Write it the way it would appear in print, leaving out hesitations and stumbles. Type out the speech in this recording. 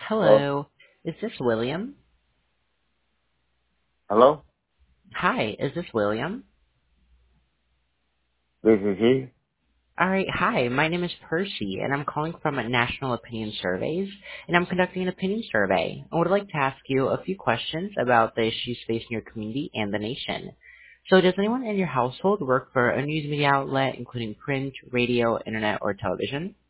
Hello? Hello. Is this William? Hello? Hi, is this William? This is he? All right, hi. My name is Percy, and I'm calling from National Opinion Surveys, and I'm conducting an opinion survey. I would like to ask you a few questions about the issues facing your community and the nation. So does anyone in your household work for a news media outlet, including print, radio, internet, or television?